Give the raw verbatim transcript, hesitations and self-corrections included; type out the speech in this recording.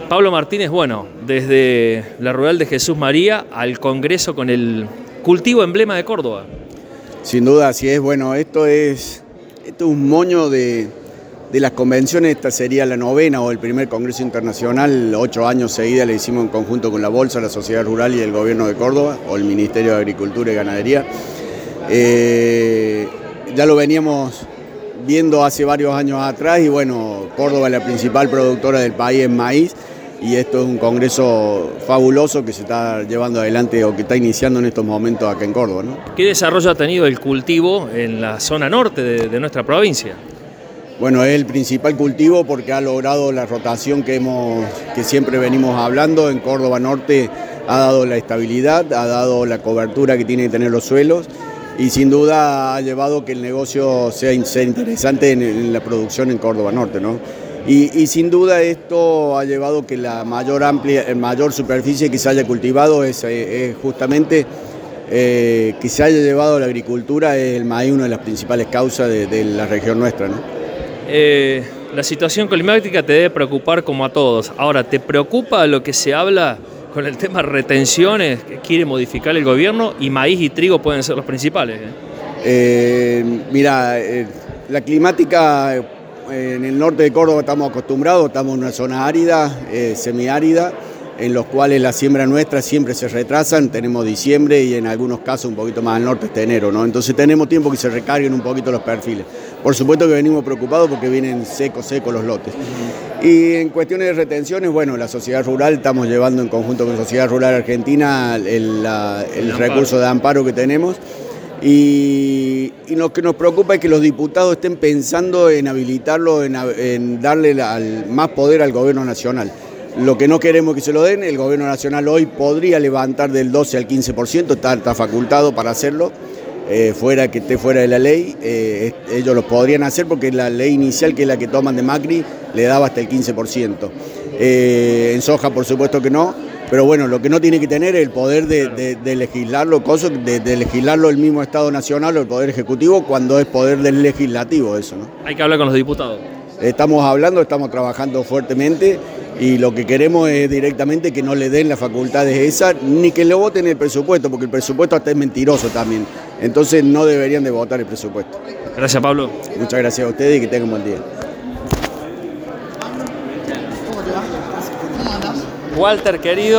Pablo Martínez, bueno, desde la Rural de Jesús María al Congreso con el cultivo emblema de Córdoba. Sin duda, así es. Bueno, esto es, esto es un moño de, de las convenciones. Esta sería la novena o el primer Congreso Internacional. Ocho años seguidas le hicimos en conjunto con la Bolsa, la Sociedad Rural y el Gobierno de Córdoba, o el Ministerio de Agricultura y Ganadería. Eh, ya lo veníamos viendo hace varios años atrás y bueno, Córdoba es la principal productora del país en maíz. Y esto es un congreso fabuloso que se está llevando adelante o que está iniciando en estos momentos acá en Córdoba, ¿no? ¿Qué desarrollo ha tenido el cultivo en la zona norte de, de nuestra provincia? Bueno, es el principal cultivo porque ha logrado la rotación que, hemos, que siempre venimos hablando. En Córdoba Norte ha dado la estabilidad, ha dado la cobertura que tienen que tener los suelos y sin duda ha llevado que el negocio sea, sea interesante en, en la producción en Córdoba Norte, ¿no? Y, y sin duda esto ha llevado que la mayor amplia, mayor superficie que se haya cultivado es, es justamente eh, que se haya llevado a la agricultura, es el maíz, una de las principales causas de, de la región nuestra, ¿no? Eh, la situación climática te debe preocupar como a todos. Ahora, ¿te preocupa lo que se habla con el tema retenciones que quiere modificar el gobierno y maíz y trigo pueden ser los principales? ¿eh? Eh, mira, eh, la climática... En el norte de Córdoba estamos acostumbrados, estamos en una zona árida, eh, semiárida, en los cuales las siembras nuestras siempre se retrasan, tenemos diciembre y en algunos casos un poquito más al norte hasta enero, ¿no? Entonces tenemos tiempo que se recarguen un poquito los perfiles. Por supuesto que venimos preocupados porque vienen secos, secos los lotes. Y en cuestiones de retenciones, bueno, la Sociedad Rural, estamos llevando en conjunto con la Sociedad Rural Argentina el, la, el, el recurso de amparo que tenemos. Y, y lo que nos preocupa es que los diputados estén pensando en habilitarlo, en, en darle la, al, más poder al gobierno nacional. Lo que no queremos que se lo den, el gobierno nacional hoy podría levantar del doce al quince por ciento, está, está facultado para hacerlo, eh, fuera que esté fuera de la ley, eh, ellos lo podrían hacer porque la ley inicial, que es la que toman de Macri, le daba hasta el quince por ciento. Eh, en soja, por supuesto que no. Pero bueno, lo que no tiene que tener es el poder de, de, de legislarlo, cosa, de, de legislarlo el mismo Estado Nacional o el Poder Ejecutivo cuando es poder del legislativo eso, ¿no? Hay que hablar con los diputados. Estamos hablando, estamos trabajando fuertemente y lo que queremos es directamente que no le den las facultades esas ni que le voten el presupuesto, porque el presupuesto hasta es mentiroso también. Entonces no deberían de votar el presupuesto. Gracias, Pablo. Muchas gracias a ustedes y que tengan un buen día. Walter, querido.